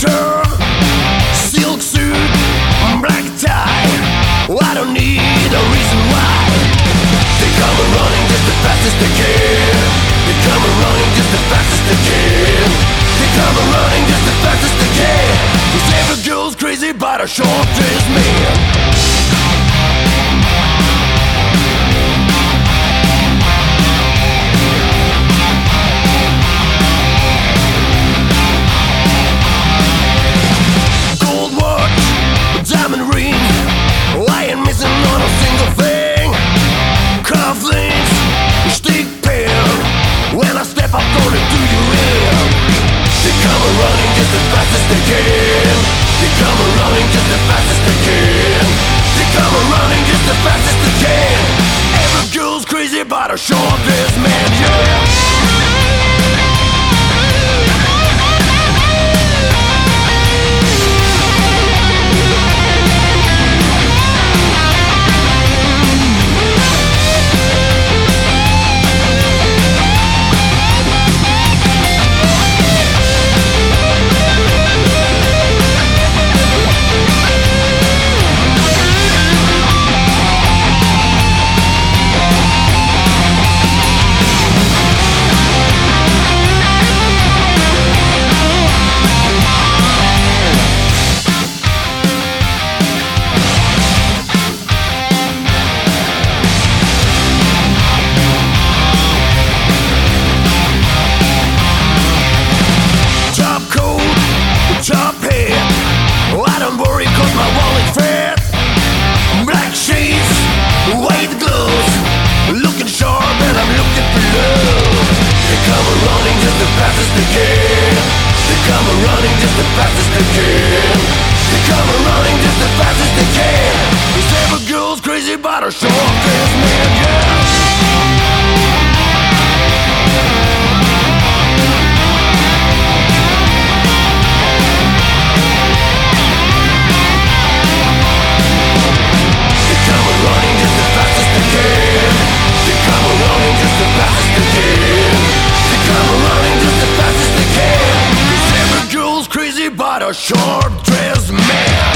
turn, silk suit, black tie. I don't need a reason why. They come a running just as fast as they can. They come a running just as fast as they can. They come a running just as fast as they can. 'Cause every girl's crazy about a short-dressed man. Diamond ring, I ain't missing on a single thing. Cufflinks, stick pin. When I step up, gonna do you in. They come a running just as fast as they can. They come a running just as fast as they can. They come a running just as fast as they can. Every girl's crazy about a short-dressed man, yeah. Top hat, I don't worry 'cause my wallet's fat. Black shades, white gloves, looking sharp and I'm looking for love. They come a running just as fast as they can. They come a running just as fast as they can. They come a running just as fast as they can. 'Cause every girl's crazy about a short-dressed man, yeah. But a short-dressed man.